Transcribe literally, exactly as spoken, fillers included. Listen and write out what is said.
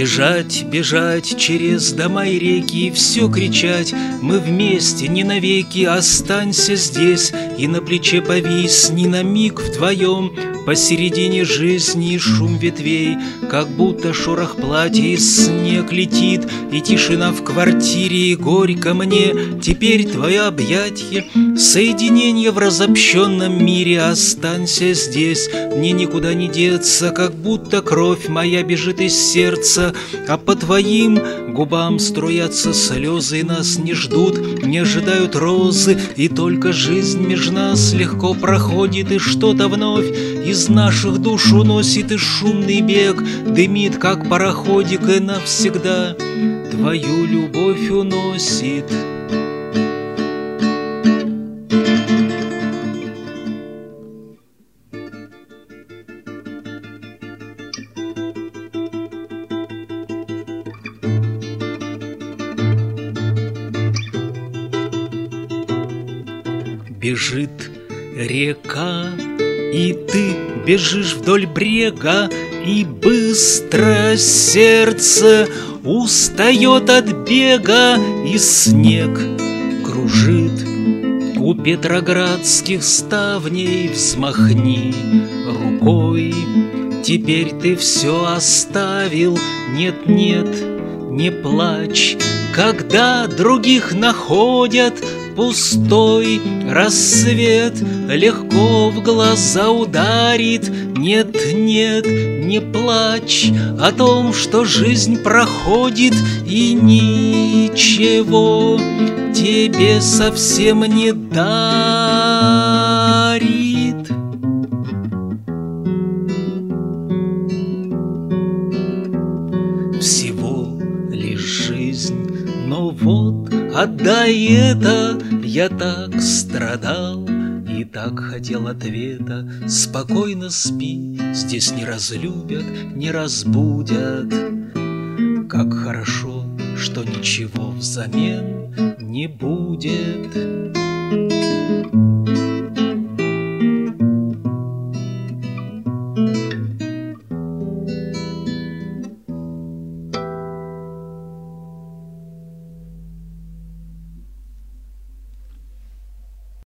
Бежать, бежать через дома и реки, и все кричать: мы вместе, не навеки, останься здесь. И на плече повисни на миг вдвоем, посередине жизни шум ветвей, как будто шорох платья и снег летит, и тишина в квартире, и горько мне. Теперь твое объятье, соединение в разобщенном мире. Останься здесь, мне никуда не деться, как будто кровь моя бежит из сердца, а по твоим губам струятся слезы, и нас не ждут, не ожидают розы, и только жизнь меж нас легко проходит, и что-то вновь из наших душ уносит, и шумный бег дымит, как пароходик, и навсегда твою любовь уносит. Бежит река, и ты бежишь вдоль брега, и быстро сердце устает от бега, и снег кружит у петроградских ставней. Взмахни рукой, теперь ты все оставил. Нет, нет, не плачь, когда других находят. Пустой рассвет легко в глаза ударит. Нет, нет, не плачь о том, что жизнь проходит, и ничего тебе совсем не дарит. Всего лишь жизнь, но вот отдай это. Я так страдал и так хотел ответа. Спокойно спи, здесь не разлюбят, не разбудят. Как хорошо, что ничего взамен не будет.